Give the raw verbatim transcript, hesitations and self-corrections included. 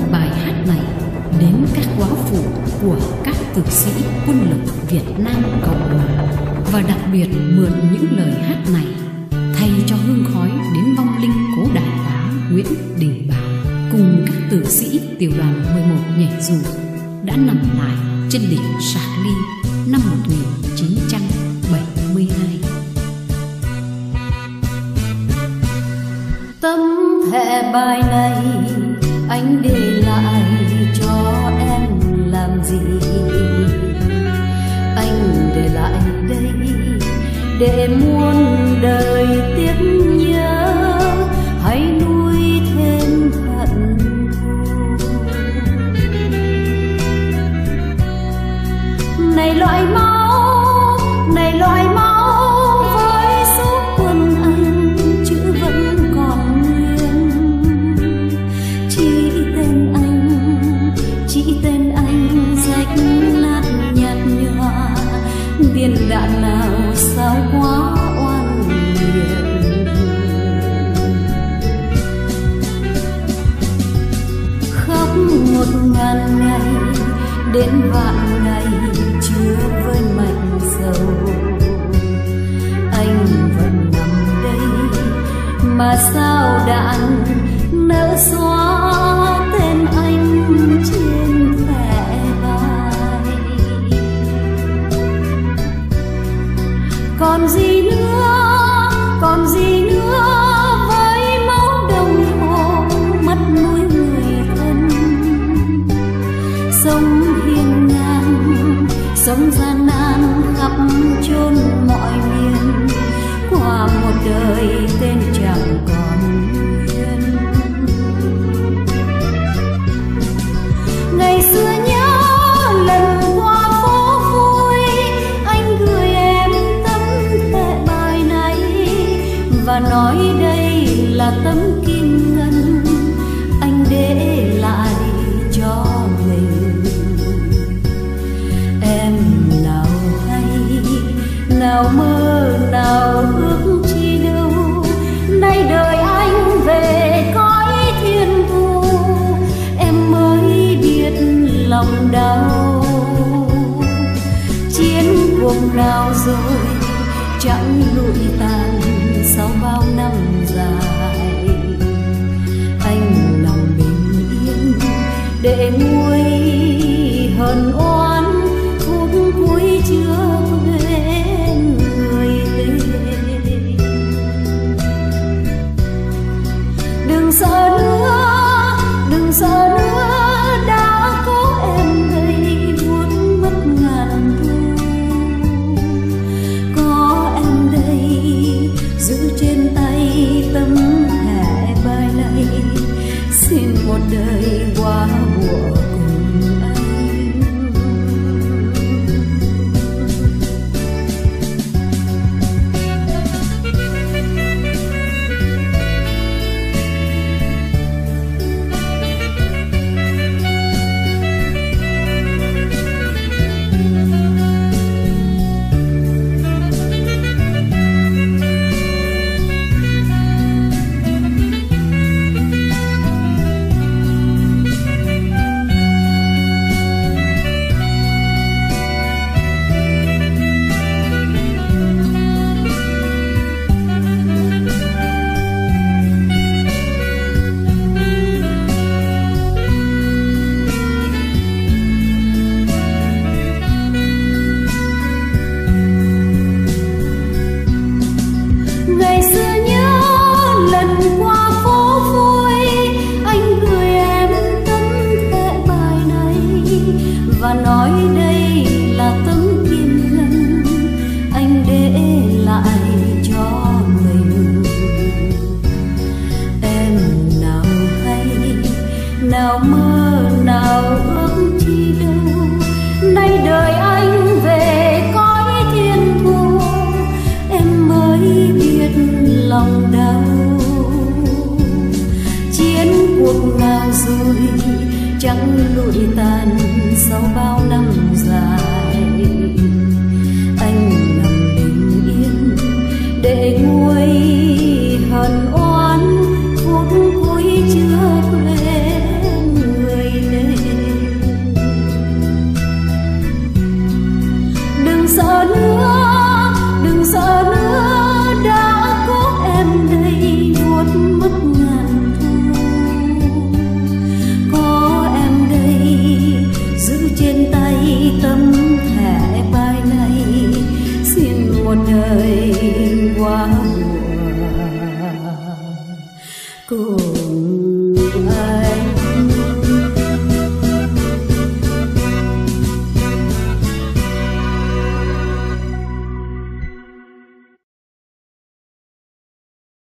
bài hát này đến các góa phụ của các tử sĩ quân lực Việt Nam Cộng Hòa, và đặc biệt mượn những lời hát này thay cho hương khói đến vong linh cố đại tá Nguyễn Đình Bảo cùng các tử sĩ tiểu đoàn mười một nhảy dù đã nằm lại trên đỉnh Sạc Ly năm một nghìn chín trăm bảy mươi hai. Tấm thẻ bài này anh để lại cho em làm gì? Anh để lại đây để muôn đời tiếc nhớ, hãy nuôi thêm hận thù. Này loại máu, này loại máu với số quân anh chữ vẫn còn nguyên. Chỉ tên anh, chỉ tên anh rách nát nhạt nhòa, viên đạn nào sao quá oan nghiệt. Khóc một ngàn ngày đến vạn ngày chưa với mạch dầu, anh vẫn nằm đây mà sao đạn nỡ xóa tên anh trên thẻ bài. Còn gì nữa, còn gì nữa với máu đồng hồ mất nuôi người thân. Sống hiên ngang, sống gian nan khắp chốn mọi miền, qua một đời tên chẳng còn nguyên. Ngày xưa nhớ lần qua phố vui, anh gửi em tấm thẻ bài này và nói đây là tấm kim ngân anh để lại cho mình. Em nào hay, nào mơ, nào ước chi đâu, nay đời anh về cõi thiên thu, em mới biết lòng đau. Chiến cuộc nào rồi chẳng lụi tàn sau bao năm dài, anh lòng bình yên để nguôi hờn oán, phút cuối chưa quên người tên. Đừng sợ nữa, đừng sợ nữa, đã có em đây vuốt mất ngàn thu. Có em đây giữ trên tay tấm thẻ bài này, xin một đời qua của cùng anh. Và nói đây là tấm kim ngân anh để lại cho mình. Em nào hay, nào mơ, nào ước chi đâu, nay đời anh về cõi thiên thu, em mới biết lòng đau. Chiến cuộc nào rồi chẳng lụi tàn sau bao năm dài, anh nằm bình yên để nguôi hờn oán, phút cuối chưa quên người cùng